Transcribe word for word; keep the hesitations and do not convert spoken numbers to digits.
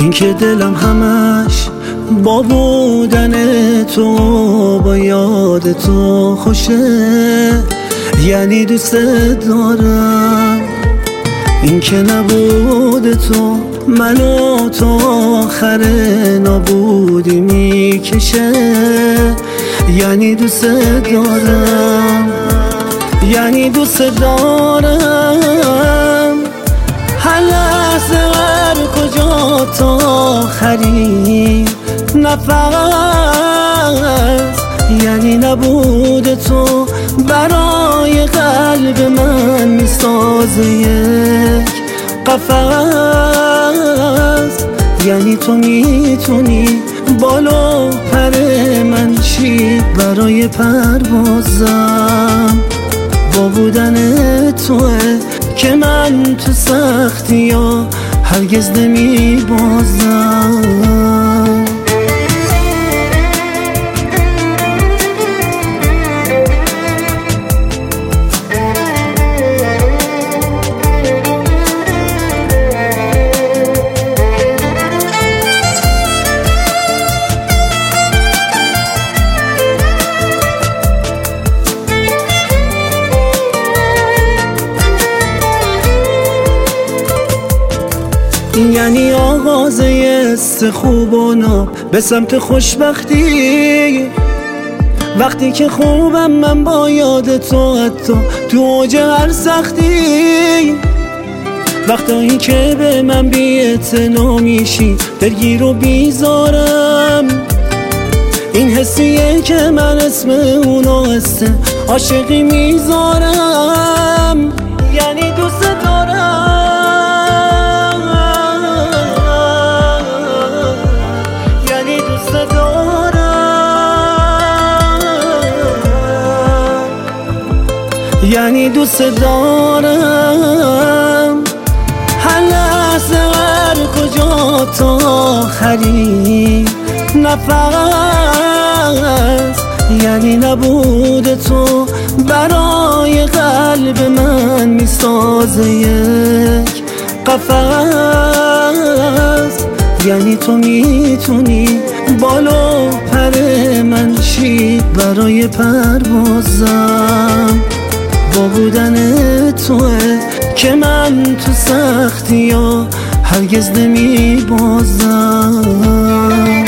این که دلم همش با بودن تو، با یاد تو خوشه، یعنی دوست دارم. این که نبود تو منو تو آخر نابودی میکشه، یعنی دوست دارم، یعنی دوست دارم. هر لحظه هر کجا تا آخرین نفس، یعنی نبود تو برای قلب من میسازه یک قفس، یعنی تو میتونی بالو پر من چی برای پروازم. با بودن توه که من تو سختی ها هرگز نمی بازم. یعنی آغاز یست خوب و ناب به سمت خوشبختی، وقتی که خوبم من با یاد تو، حتی تو اوج هر سختی. وقتایی که به من بی‌اعتنا میشی دلگیر و بیزارم، این حسیه که من اسم اونو هست عاشقی میذارم. یعنی دوست دارم، یعنی دوست دارم. هر لحظه هر کجا تا آخرین نفس، یعنی نبود تو برای قلب من میسازه یک قفس، یعنی تو میتونی بالو پر من چی برای پروازم. با بودن توه که من تو سختی ها هرگز نمی بازم.